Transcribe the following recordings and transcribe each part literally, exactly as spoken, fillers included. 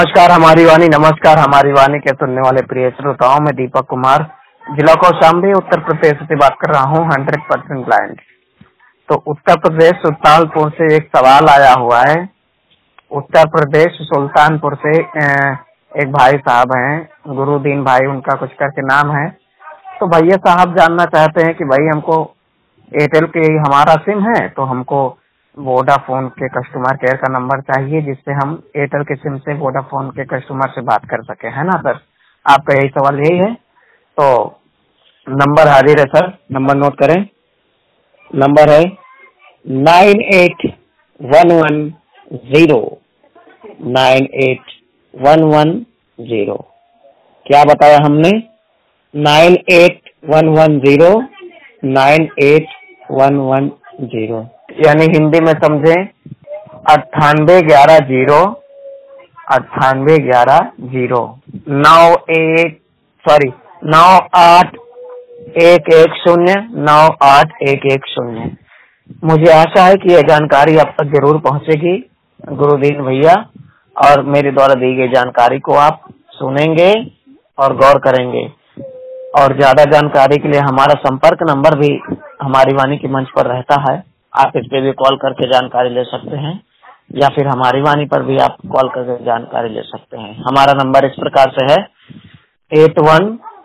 नमस्कार हमारी वाणी नमस्कार हमारी वाणी के सुनने वाले प्रिय श्रोताओं में दीपक कुमार जिला कौशाम्बी उत्तर प्रदेश से बात कर रहा हूँ हंड्रेड परसेंट ब्लाइंड। तो उत्तर प्रदेश सुल्तानपुर से एक सवाल आया हुआ है। उत्तर प्रदेश सुल्तानपुर से एक भाई साहब हैं, गुरुदीन भाई उनका कुछ करके नाम है। तो भैया साहब जानना चाहते हैं कि भाई हमको एयरटेल के हमारा सिम है तो हमको वोडाफोन के कस्टमर केयर का नंबर चाहिए जिससे हम एयरटेल के सिम से वोडाफोन के कस्टमर से बात कर सके, है ना सर? आपका यही सवाल यही है? तो नंबर हाजिर है सर, नंबर नोट करें। नंबर है nine eight one one zero nine eight one one zero. क्या बताया हमने? Nine eight one one zero nine eight one one zero, यानी हिंदी में समझे अट्ठानवे ग्यारह जीरो अट्ठानवे ग्यारह जीरो नौ एक सॉरी नौ आठ एक एक शून्य नौ आठ एक एक शून्य। मुझे आशा है कि यह जानकारी आप तक जरूर पहुंचेगी गुरुदीन भैया, और मेरे द्वारा दी गई जानकारी को आप सुनेंगे और गौर करेंगे। और ज्यादा जानकारी के लिए हमारा संपर्क नंबर भी हमारी वाणी के मंच पर रहता है, आप इस पे भी कॉल करके जानकारी ले सकते हैं, या फिर हमारी वाणी पर भी आप कॉल करके जानकारी ले सकते हैं। हमारा नंबर इस प्रकार से है eight one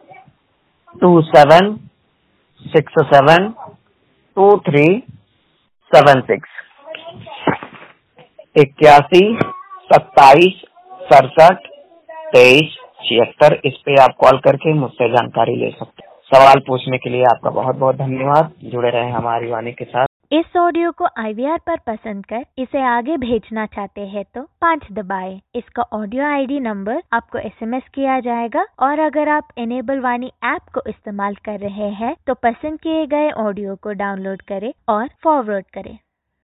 two seven six seven two three seven six इक्यासी सत्ताईस सड़सठ तेईस छिहत्तर। इस पे आप कॉल करके मुझसे जानकारी ले सकते हैं। सवाल पूछने के लिए आपका बहुत बहुत धन्यवाद। जुड़े रहें हमारी वाणी के साथ। इस ऑडियो को आई वी आर पर पसंद कर इसे आगे भेजना चाहते हैं तो पाँच दबाएं। इसका ऑडियो आई डी नंबर आपको एस एम एस किया जाएगा, और अगर आप इनेबल वाणी ऐप को इस्तेमाल कर रहे हैं तो पसंद किए गए ऑडियो को डाउनलोड करें और फॉरवर्ड करें।